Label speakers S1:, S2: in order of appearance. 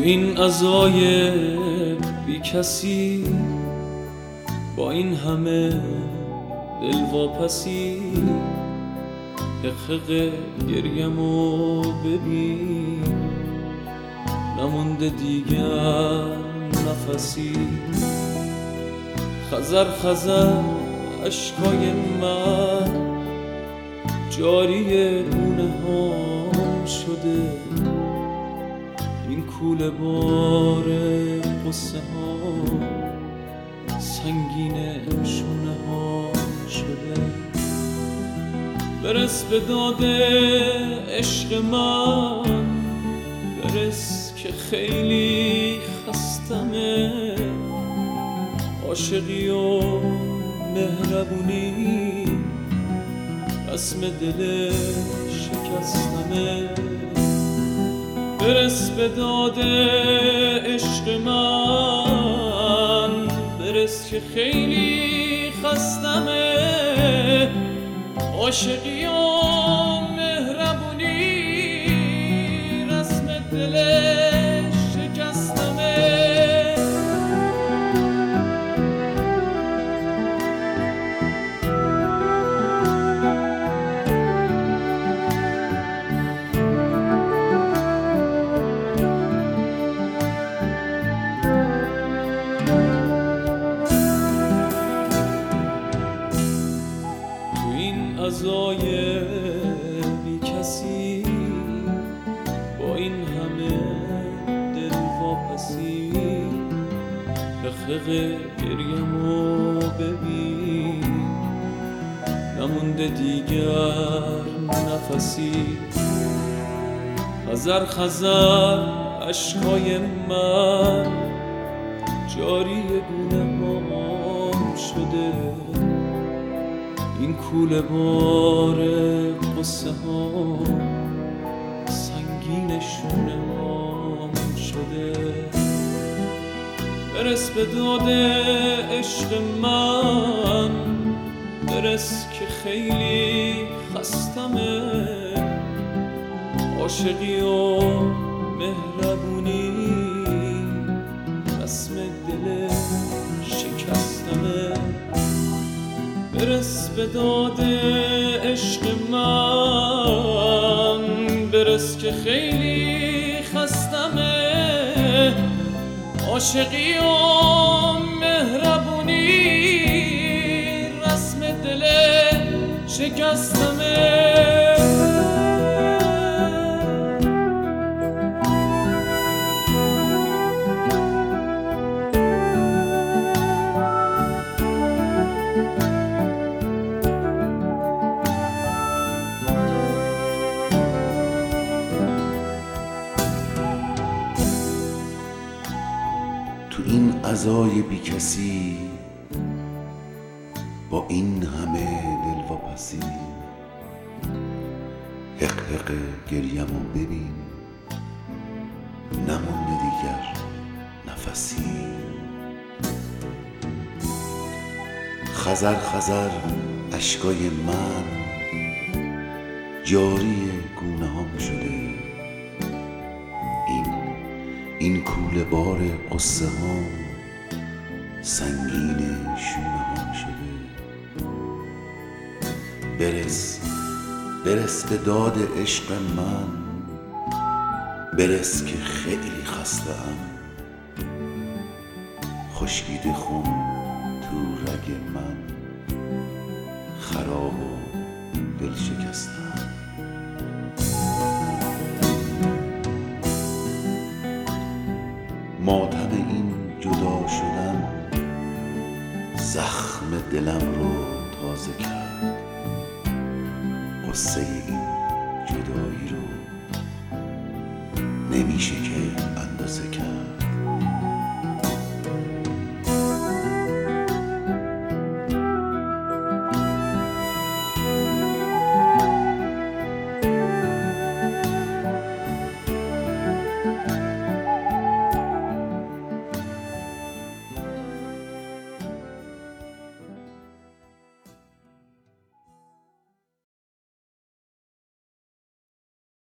S1: این عزای بی کسی، با این همه دلواپسی، حقق گریمو ببین، نمونده دیگر نفسی. خزر خزر اشکای من جاری گونه هام شده، این کوله بار قصه ها سنگین شونه ها شده. برس به داد عشق من، برس که خیلی خستمه، عاشقی و مهربونی رسم دل شکستمه. برس به داد عشق من، برس که خیلی خستمه، عاشقی و مهربونی رسم دل شکستمه. عزای بی کسی، با این همه دلواپسی، حقق گریمو ببین، نمونده دیگر نفسی. خزر خزر اشکای من جاری گونه هام شده، این کوله بار قصه ها سنگین شونه هام شده. برس به داد عشق من، برس که خیلی خستمه، عاشقی و مهربونی رسم دل شکستمه. برس به داد عشق من، برس که خیلی خستمه، عاشقی و مهربونی رسم دل شکستمه.
S2: تو این عزای بی کسی، با این همه دلواپسی، حقق گریمو ببین، نمونده دیگر نفسی. خزر خزر اشکای من جاری گونه هام شده، این کوله بار قصه ها سنگین شونه ها شده. برس به داد عشق من، برس که خیلی خسته ام، خشکیده خون تو رگ من، خراب و دل شکستم. ماتم این جدا شدن زخم دلم رو تازه کرد، قصه این جدایی رو نمیشه که اندازه کرد.